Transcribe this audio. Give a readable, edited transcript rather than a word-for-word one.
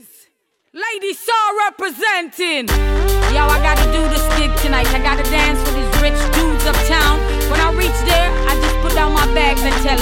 Lady Saw representing. Yo, I gotta do this gig tonight. I gotta dance for these rich dudes uptown. When I reach there, I just put down my bags and tell